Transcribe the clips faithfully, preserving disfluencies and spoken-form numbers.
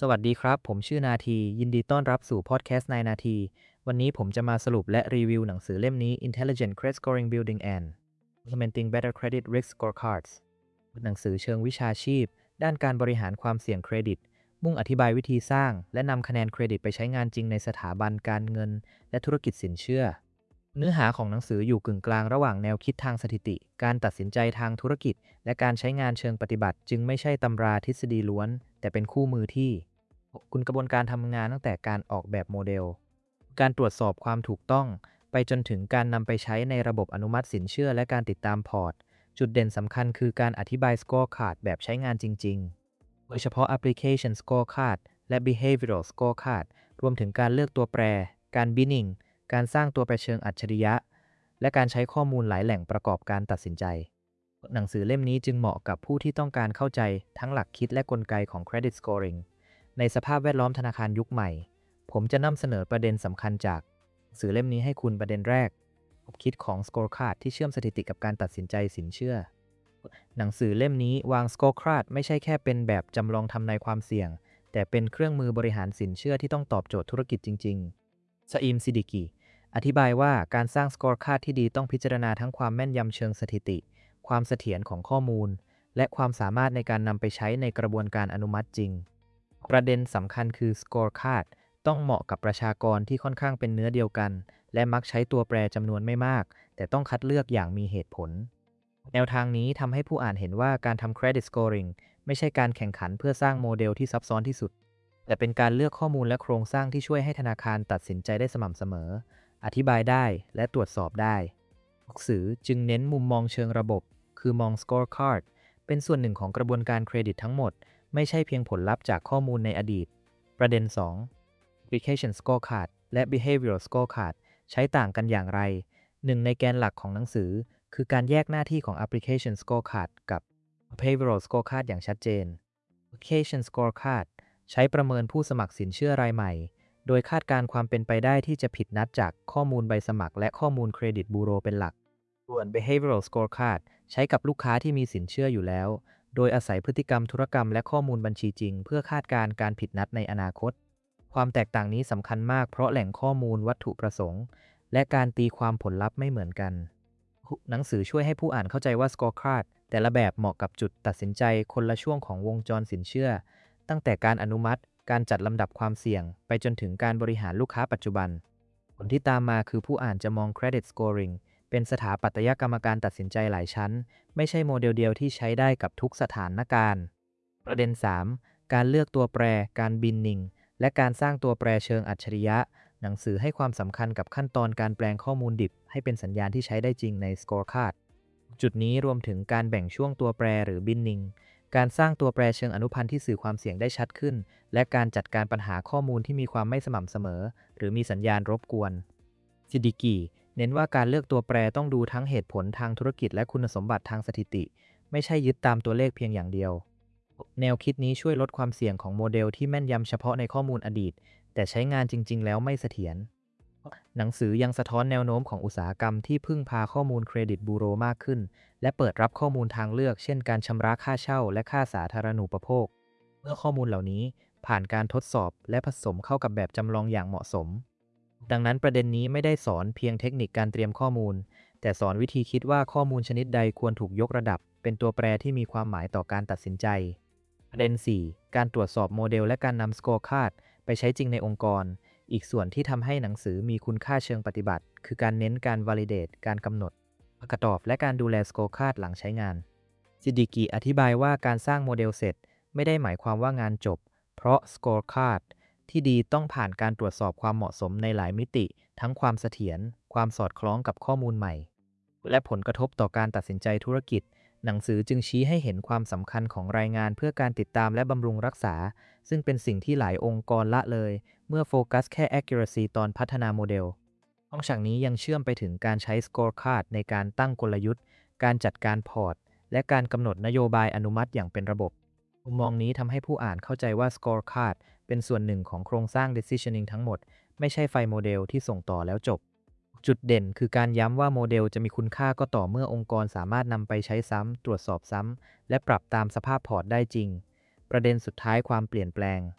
สวัสดีครับ ผมชื่อนาที ยินดีต้อนรับสู่พอดแคสต์นายนาที วันนี้ผมจะมาสรุปและรีวิวหนังสือเล่มนี้ Intelligent Credit Scoring Building and Implementing Better Credit Risk Scorecards หนังสือเชิงวิชาชีพ ด้านการบริหารความเสี่ยงเครดิต มุ่งอธิบายวิธีสร้าง และนำคะแนนเครดิตไปใช้งานจริงในสถาบันการเงิน และธุรกิจสินเชื่อ เนื้อหาของหนังสืออยู่กึ่งกลางระหว่างแนวคิดทางสถิติ การตัดสินใจทางธุรกิจ และการใช้งานเชิงปฏิบัติ จึงไม่ใช่ตำราทฤษฎีล้วน แต่เป็นคู่มือที่คุณกระบวนการทำงานตั้งแต่การออกแบบโมเดล การตรวจสอบความถูกต้อง ไปจนถึงการนำไปใช้ในระบบอนุมัติสินเชื่อและการติดตามพอร์ต จุดเด่นสำคัญคือการอธิบาย Scorecard แบบใช้งานจริงๆ โดยเฉพาะ Application Scorecard และ Behavioral Scorecard รวมถึงการเลือกตัวแปร การ Binning การสร้างตัวแปรเชิงอัจฉริยะ และการใช้ข้อมูลหลายแหล่งประกอบการตัดสินใจ หนังสือเล่มนี้จึงเหมาะกับผู้ที่ต้องการเข้าใจทั้งหลักคิดและกลไกของ Credit Scoring ในสภาพแวดล้อมธนาคารยุคใหม่ ผมจะนำเสนอประเด็นสำคัญจากหนังสือเล่มนี้ให้คุณประเด็นแรกคิดของ Scorecard ที่เชื่อมสถิติกับการตัดสินใจสินเชื่อ หนังสือเล่มนี้วาง Scorecard ไม่ใช่แค่เป็นแบบจำลองทำนายความเสี่ยง แต่เป็นเครื่องมือบริหารสินเชื่อที่ต้องตอบโจทย์ธุรกิจจริงๆซาอิม ซิดิกีอธิบายว่าการสร้าง Scorecard ที่ดีต้องพิจารณาทั้งความแม่นยำเชิงสถิติ ความเสถียรของข้อมูล และความสามารถในการนำไปใช้ในกระบวนการอนุมัติจริง ประเด็นสำคัญคือ Scorecard ต้องเหมาะกับประชากรที่ค่อนข้างเป็นเนื้อเดียวกัน และมักใช้ตัวแปรจำนวนไม่มาก แต่ต้องคัดเลือกอย่างมีเหตุผล แนวทางนี้ทำให้ผู้อ่านเห็นว่าการทำ Credit Scoring ไม่ใช่การแข่งขันเพื่อสร้างโมเดลที่ซับซ้อนที่สุด แต่เป็นการเลือกข้อมูลและโครงสร้างที่ช่วยให้ธนาคารตัดสินใจได้สม่ำเสมอ อธิบายได้และตรวจสอบได้หนังสือจึงเน้นมุมมองเชิงระบบ คือมอง Scorecard เป็นส่วนหนึ่งของกระบวนการเครดิตทั้งหมด ไม่ใช่เพียงผลลัพธ์จากข้อมูลในอดีต ประเด็น สอง Application Scorecard และ Behavioral Scorecard ใช้ต่างกันอย่างไร หนึ่งในแกนหลักของหนังสือ คือการแยกหน้าที่ของ Application Scorecard กับ Behavioral Scorecard อย่างชัดเจน Application Scorecard ใช้ประเมินผู้สมัครสินเชื่อรายใหม่ โดยคาดการณ์ความเป็นไปได้ที่จะผิดนัดจากข้อมูลใบสมัครและข้อมูลเครดิตบูโรเป็นหลัก ส่วน Behavioral Scorecard ใช้กับลูกค้าที่มีสินเชื่ออยู่แล้ว โดยอาศัยพฤติกรรมธุรกรรมและข้อมูลบัญชีจริงเพื่อคาดการณ์การผิดนัดในอนาคต ความแตกต่างนี้สำคัญมากเพราะแหล่งข้อมูลวัตถุประสงค์ และการตีความผลลัพธ์ไม่เหมือนกัน หนังสือช่วยให้ผู้อ่านเข้าใจว่า Scorecard แต่ละแบบเหมาะกับจุดตัดสินใจคนละช่วงของวงจรสินเชื่อ ตั้งแต่การอนุมัติ การจัดลำดับความเสี่ยง ไปจนถึงการบริหารลูกค้าปัจจุบัน ผลที่ตามมาคือผู้อ่านจะมอง Credit Scoring เป็นสถาปัตยกรรมการตัดสินใจหลายชั้น ไม่ใช่โมเดลเดียวที่ใช้ได้กับทุกสถานการณ์ ประเด็น สาม การเลือกตัวแปร การ Binning และการสร้างตัวแปรเชิงอัจฉริยะ หนังสือให้ความสำคัญกับขั้นตอนการแปลงข้อมูลดิบให้เป็นสัญญาณที่ใช้ได้จริงใน Scorecard จุดนี้รวมถึงการแบ่งช่วงตัวแปรหรือ Binning การสร้างตัวแปรเชิงอนุพันธ์ที่สื่อความเสี่ยงได้ชัดขึ้น และการจัดการปัญหาข้อมูลที่มีความไม่สม่ำเสมอ หรือมีสัญญาณรบกวน ซิดิกีเน้นว่าการเลือกตัวแปรต้องดูทั้งเหตุผลทางธุรกิจและคุณสมบัติทางสถิติ ไม่ใช่ยึดตามตัวเลขเพียงอย่างเดียว แนวคิดนี้ช่วยลดความเสี่ยงของโมเดลที่แม่นยำเฉพาะในข้อมูลอดีต แต่ใช้งานจริงๆแล้วไม่เสถียร หนังสือยังสะท้อนแนวโน้มของอุตสาหกรรมที่พึ่งพาข้อมูลเครดิตบูโรมากขึ้น และเปิดรับข้อมูลทางเลือกเช่นการชำระค่าเช่าและค่าสาธารณูปโภค เมื่อข้อมูลเหล่านี้ผ่านการทดสอบและผสมเข้ากับแบบจำลองอย่างเหมาะสม ดังนั้นประเด็นนี้ไม่ได้สอนเพียงเทคนิคการเตรียมข้อมูล แต่สอนวิธีคิดว่าข้อมูลชนิดใดควรถูกยกระดับ เป็นตัวแปรที่มีความหมายต่อการตัดสินใจ ประเด็น สี่ การตรวจสอบโมเดลและการนำ Scorecard ไปใช้จริงในองค์กร อีกส่วนที่ทำให้หนังสือมีคุณค่าเชิงปฏิบัติ คือการเน้นการ validate การกำหนดประกอบและการดูแล Scorecard หลังใช้งาน ซิดิกีอธิบายว่าการสร้างโมเดลเสร็จไม่ได้หมายความว่างานจบ เพราะ Scorecard ที่ดีต้องผ่านการตรวจสอบความเหมาะสมในหลายมิติ ทั้งความเสถียร ความสอดคล้องกับข้อมูลใหม่ และผลกระทบต่อการตัดสินใจธุรกิจ หนังสือจึงชี้ให้เห็นความสำคัญของรายงานเพื่อการติดตามและบำรุงรักษา ซึ่งเป็นสิ่งที่หลายองค์กรละเลย เมื่อโฟกัสแค่ accuracy ตอนพัฒนาโมเดลนอกจากนี้ยังเชื่อมไปถึงการใช้ Scorecard ในการตั้งกลยุทธ์ การจัดการพอร์ต และการกำหนดนโยบายอนุมัติอย่างเป็นระบบ มุมมองนี้ทำให้ผู้อ่านเข้าใจว่า Scorecard เป็นส่วนหนึ่งของโครงสร้าง Decisioning ทั้งหมด ไม่ใช่ไฟล์โมเดลที่ส่งต่อแล้วจบ จุดเด่นคือการย้ำว่าโมเดลจะมีคุณค่าก็ต่อเมื่อองค์กรสามารถนำไปใช้ซ้ำ ตรวจสอบซ้ำ และปรับตามสภาพพอร์ตได้จริง ประเด็นสุดท้ายความเปลี่ยนแปลง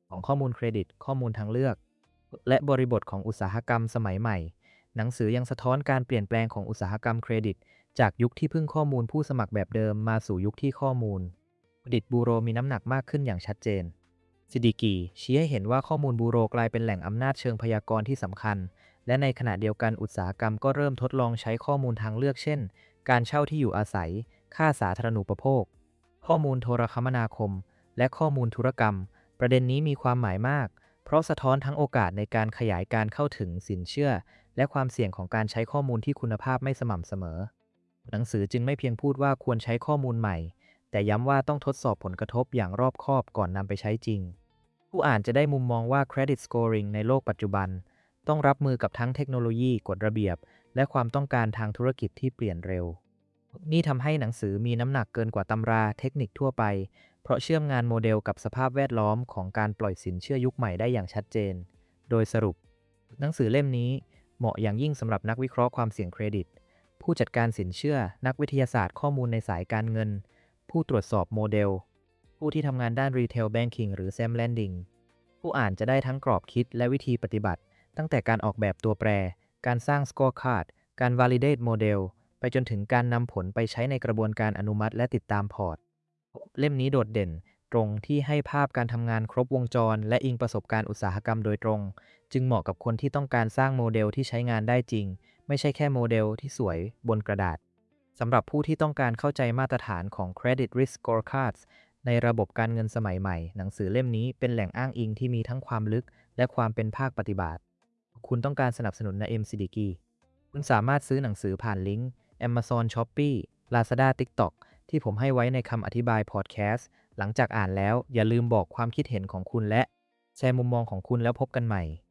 ของข้อมูลเครดิตข้อมูลทางเลือกและบริบทของอุตสาหกรรมสมัยใหม่หนังสือยังสะท้อนการเปลี่ยนแปลงของอุตสาหกรรมเครดิตจากยุคที่พึ่งข้อมูลผู้สมัครแบบเดิมมาสู่ยุคที่ข้อมูลเครดิตบูโรมีน้ำหนักมากขึ้นอย่างชัดเจนซิดิกีชี้ให้เห็นว่าข้อมูลบูโรกลายเป็นแหล่งอำนาจเชิงพยากรณ์ที่สำคัญและในขณะเดียวกันอุตสาหกรรมก็เริ่มทดลองใช้ข้อมูลทางเลือกเช่นการเช่าที่อยู่อาศัยค่าสาธารณูปโภคข้อมูลโทรคมนาคมและข้อมูลธุรกรรมประเด็นนี้มีความหมายมากเพราะสะท้อนทั้งโอกาสในการขยายการเข้าถึงสินเชื่อและความเสี่ยงของการใช้ข้อมูลที่คุณภาพไม่สม่ำเสมอหนังสือจึงไม่เพียงพูดว่าควรใช้ข้อมูลใหม่แต่ย้ำว่าต้องทดสอบผลกระทบอย่างรอบคอบก่อนนำไปใช้จริงผู้อ่านจะได้มุมมองว่า Credit Scoring ในโลกปัจจุบันต้องรับมือกับทั้งเทคโนโลยีกฎระเบียบและความต้องการทางธุรกิจที่เปลี่ยนเร็วนี่ทำให้หนังสือมีน้ำหนักเกินกว่าตำราเทคนิคทั่วไปเพราะเชื่อมงานโมเดลกับสภาพแวดล้อมของการปล่อยสินเชื่อยุคใหม่ได้อย่างชัดเจนโดยสรุปหนังสือเล่มนี้เหมาะอย่างยิ่งสำหรับนักวิเคราะห์ความเสี่ยงเครดิตผู้จัดการสินเชื่อนักวิทยาศาสตร์ข้อมูลในสายการเงินผู้ตรวจสอบโมเดลผู้ที่ทำงานด้าน Retail Banking หรือ แซม Lending ผู้อ่านจะได้ทั้งกรอบคิดและวิธีปฏิบัติตั้งแต่การออกแบบตัวแปรการสร้าง Scorecard การ Validate โมเดลไปจนถึงการนำผลไปใช้ในกระบวนการอนุมัติและติดตามพอร์ตเล่มนี้โดดเด่นตรงที่ให้ภาพการทำงานครบวงจรและอิงประสบการณ์อุตสาหกรรมโดยตรงจึงเหมาะกับคนที่ต้องการสร้างโมเดลที่ใช้งานได้จริงไม่ใช่แค่โมเดลที่สวยบนกระดาษสำหรับผู้ที่ต้องการเข้าใจมาตรฐานของ Credit Risk Scorecards ในระบบการเงินสมัยใหม่หนังสือเล่มนี้เป็นแหล่งอ้างอิงที่มีทั้งความลึกและความเป็นภาคปฏิบัติคุณต้องการสนับสนุน นา เอ็ม ซิ ดี กี คุณสามารถซื้อหนังสือผ่านลิงก์ Amazon Shopee Lazada TikTok ที่ผมให้ไว้ในคำอธิบายพอดแคสต์หลังจากอ่านแล้วอย่าลืมบอกความคิดเห็นของคุณและแชร์มุมมองของคุณแล้วพบกันใหม่